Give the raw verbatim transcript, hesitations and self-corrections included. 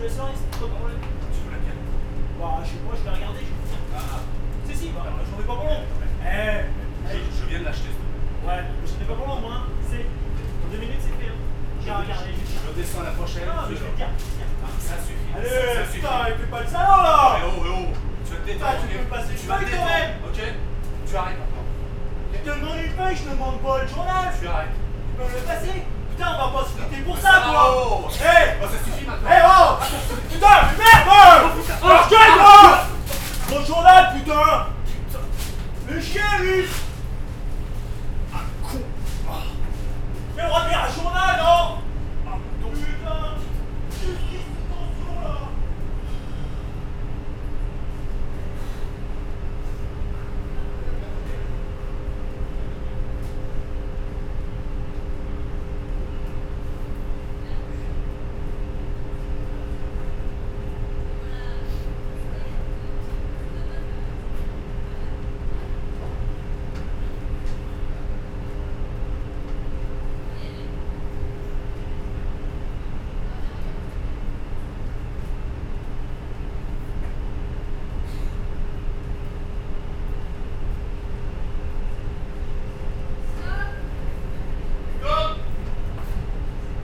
la soirée, c'est pas de problème. Tu veux laquelle? Bah, je sais pas, je vais regarder, je vais dire. Ah, Si, si, bah, j'en ai pas pour long. Eh, je, je viens de l'acheter. ouais, j'en ai pas pour long, moi, hein. C'est. En deux minutes, c'est fait, hein. J'ai regardé, je vais dire. Je descends la prochaine. Non, mais je vais te dire. Ah, ça suffit. Allez, ça, ça suffit. putain, il fait pas le salon, là. Eh oh, eh oh. Tu vas te détendre. Putain, tu ok? peux me passer Tu une vas te feuille, quand détendre, même. ok? Tu arrêtes maintenant. Je te demande une feuille, je te demande pas le journal. Tu arrêtes. Tu peux me le passer. Putain, on va pas se quitter pour Mais ça, va, quoi. oh. Eh, Oh, ça suffit maintenant. eh, oh. Putain, mais merde, oh. Lâche-toi, moi. Mon journal, putain. Le chien, lui.